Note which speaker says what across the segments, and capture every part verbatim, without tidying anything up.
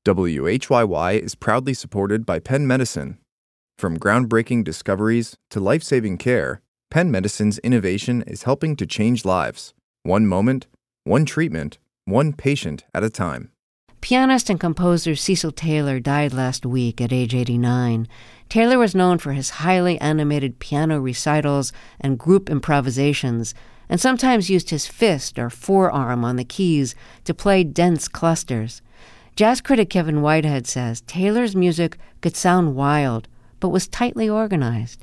Speaker 1: W H Y Y is proudly supported by Penn Medicine. From groundbreaking discoveries to life-saving care, Penn Medicine's innovation is helping to change lives, one moment, one treatment, one patient at a time.
Speaker 2: Pianist and composer Cecil Taylor died last week at age eighty-nine. Taylor was known for his highly animated piano recitals and group improvisations, and sometimes used his fist or forearm on the keys to play dense clusters. Jazz critic Kevin Whitehead says Taylor's music could sound wild, but was tightly organized.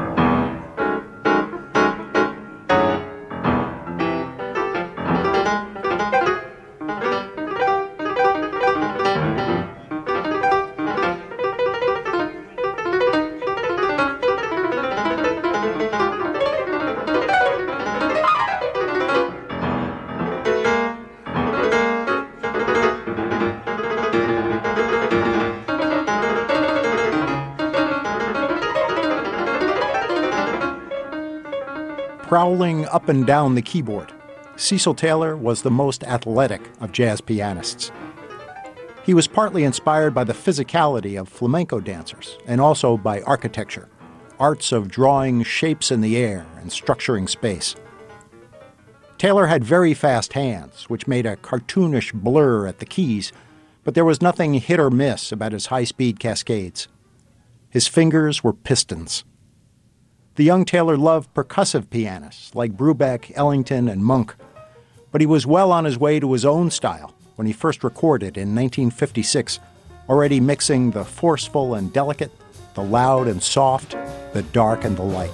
Speaker 3: Prowling up and down the keyboard, Cecil Taylor was the most athletic of jazz pianists. He was partly inspired by the physicality of flamenco dancers and also by architecture, arts of drawing shapes in the air and structuring space. Taylor had very fast hands, which made a cartoonish blur at the keys, but there was nothing hit or miss about his high-speed cascades. His fingers were pistons. The young Taylor loved percussive pianists like Brubeck, Ellington, and Monk, but he was well on his way to his own style when he first recorded in nineteen fifty-six, already mixing the forceful and delicate, the loud and soft, the dark and the light.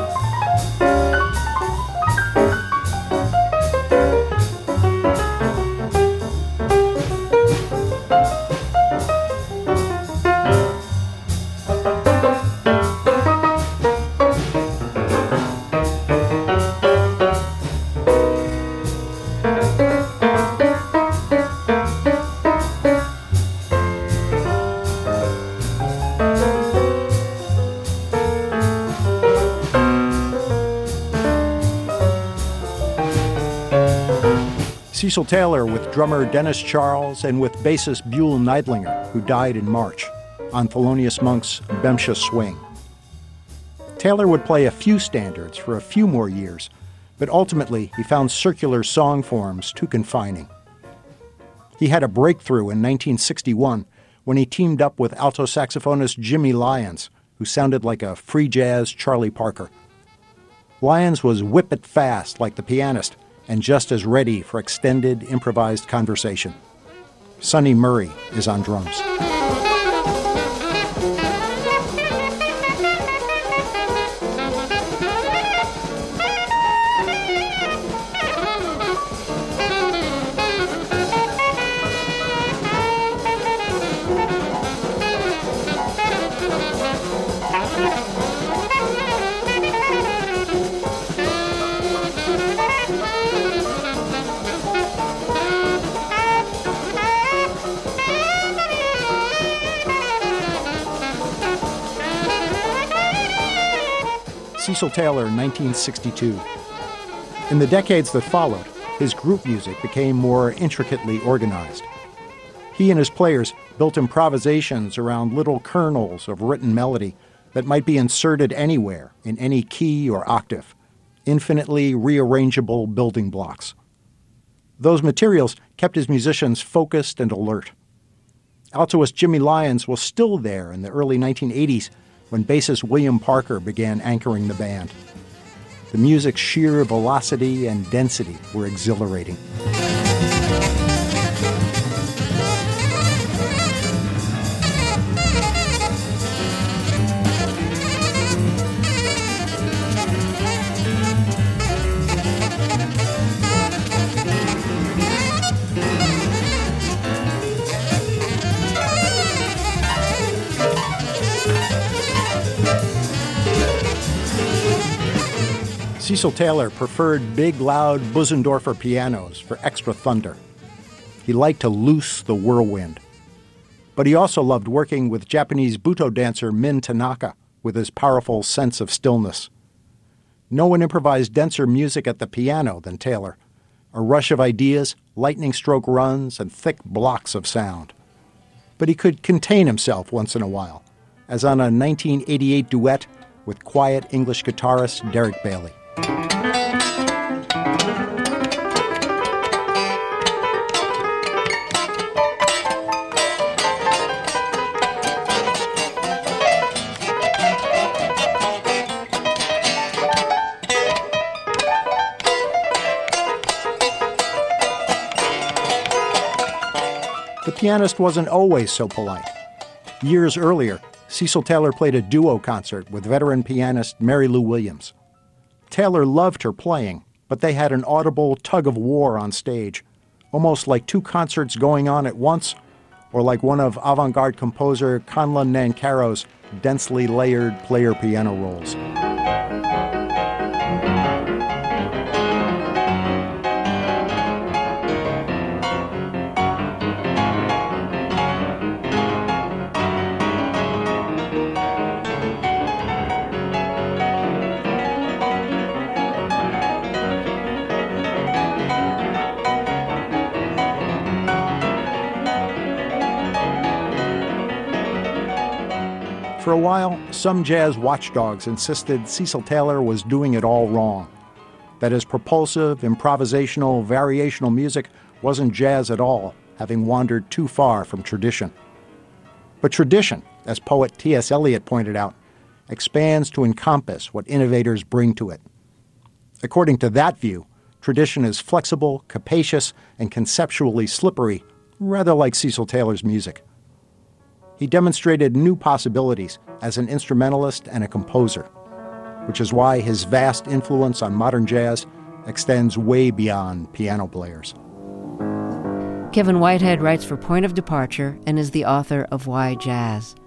Speaker 3: Cecil Taylor with drummer Dennis Charles and with bassist Buell Neidlinger, who died in March, on Thelonious Monk's Bemsha Swing. Taylor would play a few standards for a few more years, but ultimately he found circular song forms too confining. He had a breakthrough in nineteen sixty-one when he teamed up with alto saxophonist Jimmy Lyons, who sounded like a free jazz Charlie Parker. Lyons was whip-it-fast like the pianist, and just as ready for extended, improvised conversation. Sonny Murray is on drums. Cecil Taylor, nineteen sixty-two. In the decades that followed, his group music became more intricately organized. He and his players built improvisations around little kernels of written melody that might be inserted anywhere in any key or octave, infinitely rearrangeable building blocks. Those materials kept his musicians focused and alert. Altoist Jimmy Lyons was still there in the early nineteen eighties when bassist William Parker began anchoring the band. The music's sheer velocity and density were exhilarating. Cecil Taylor preferred big, loud Busendorfer pianos for extra thunder. He liked to loose the whirlwind. But he also loved working with Japanese Buto dancer Min Tanaka with his powerful sense of stillness. No one improvised denser music at the piano than Taylor. A rush of ideas, lightning stroke runs, and thick blocks of sound. but he could contain himself once in a while, as on a nineteen eighty-eight duet with quiet English guitarist Derek Bailey. The pianist wasn't always so polite. Years earlier, Cecil Taylor played a duo concert with veteran pianist Mary Lou Williams. Taylor loved her playing, but they had an audible tug-of-war on stage, almost like two concerts going on at once, or like one of avant-garde composer Conlon Nancarrow's densely layered player piano rolls. For a while, some jazz watchdogs insisted Cecil Taylor was doing it all wrong, that his propulsive, improvisational, variational music wasn't jazz at all, having wandered too far from tradition. But tradition, as poet T S Eliot pointed out, expands to encompass what innovators bring to it. According to that view, tradition is flexible, capacious, and conceptually slippery, rather like Cecil Taylor's music. He demonstrated new possibilities as an instrumentalist and a composer, which is why his vast influence on modern jazz extends way beyond piano players.
Speaker 2: Kevin Whitehead writes for Point of Departure and is the author of Why Jazz.